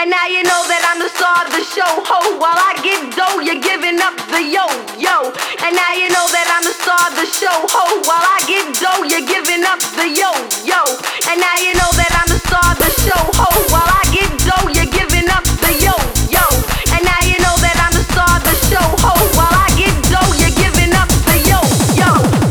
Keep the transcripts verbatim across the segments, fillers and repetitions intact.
And now you know that I'm the star of the show. Ho, while I get dough, you're giving up the yo, yo. And now you know that I'm the star of the show. Ho, while I get dough, you're giving up the yo, yo. And now you know that I'm the star of the show. Ho, while I get dough, you're giving up the yo, yo. And now you know that I'm the star of the show. Ho, while I get dough, you're giving up the yo, yo.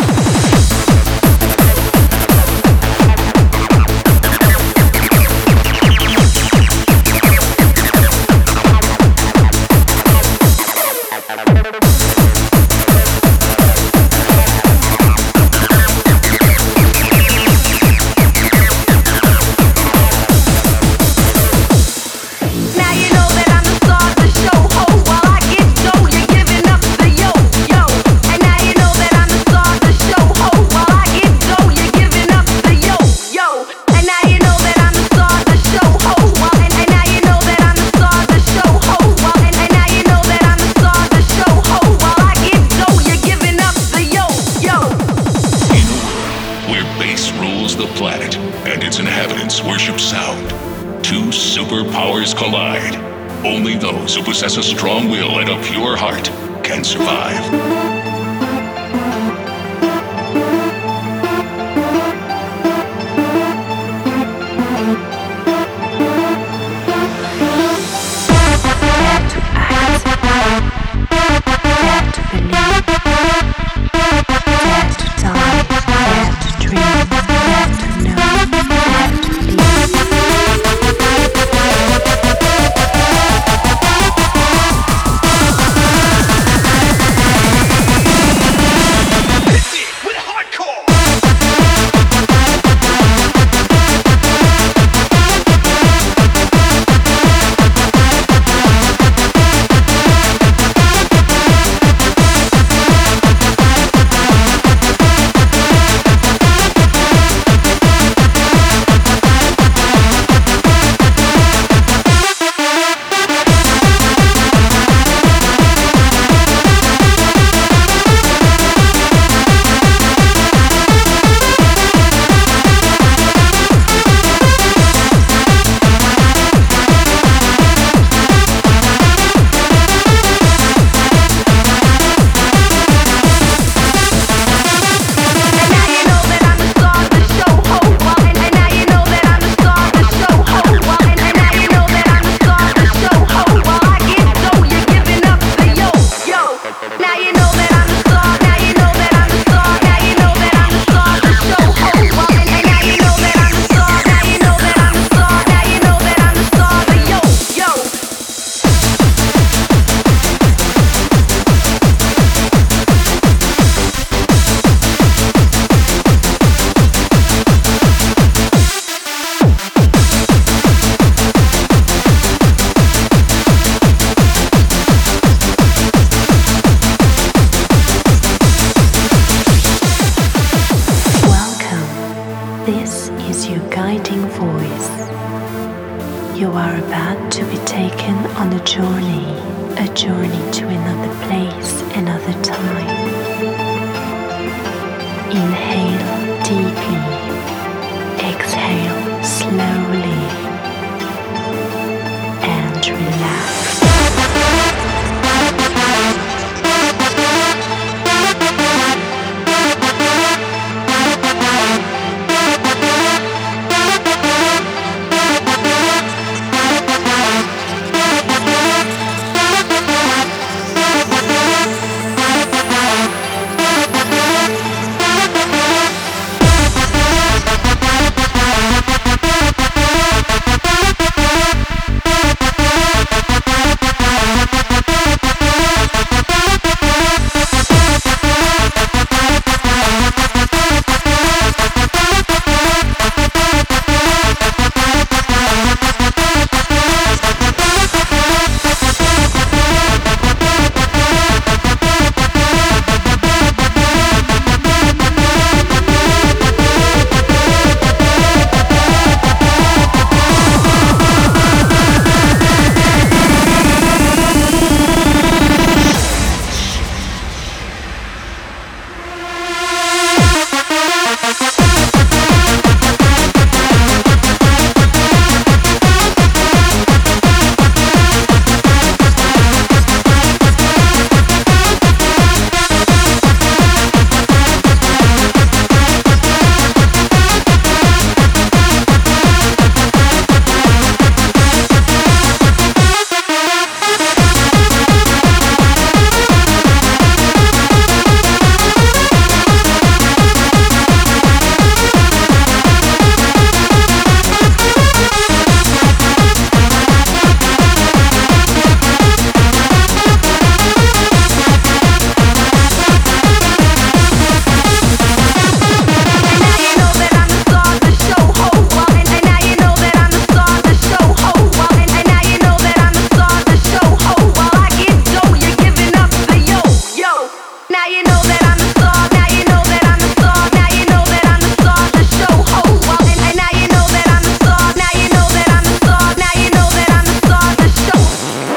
Superpowers collide. Only those who possess a strong will and a pure heart can survive.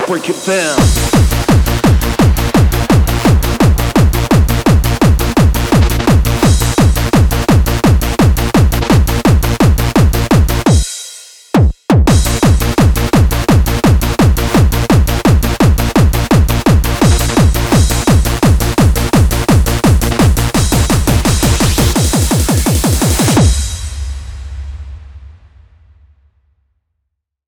break it down.